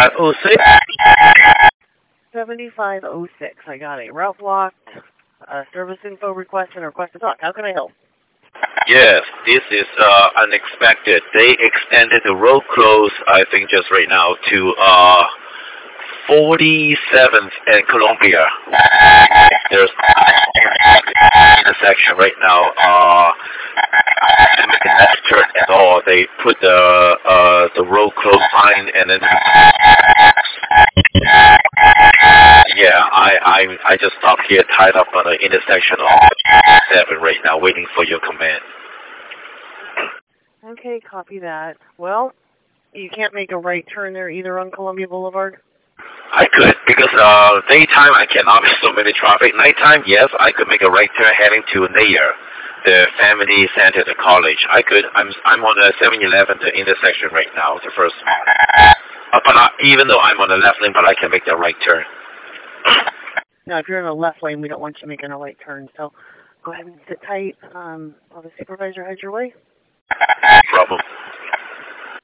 0506. 7506. I got it. Route blocked. Service info request and request to talk. How can I help? Yes, this is unexpected. They extended the road close, I think, just right now to 47th and Columbia. There's intersection right now. To make a left turn at all, they put the road close sign and then. Yeah, I just stopped here, tied up on the intersection of 7 right now, waiting for your command. Okay, copy that. Well, you can't make a right turn there either on Columbia Boulevard? I could, because daytime I cannot, so many traffic. Nighttime, yes, I could make a right turn heading to Nair, the family center, the college. I could. I'm on the 7-Eleven, the intersection right now, the first one. But even though I'm on the left lane, but I can make the right turn. No, if you're in the left lane, we don't want you making a right turn. So go ahead and sit tight. While the supervisor heads your way. No problem.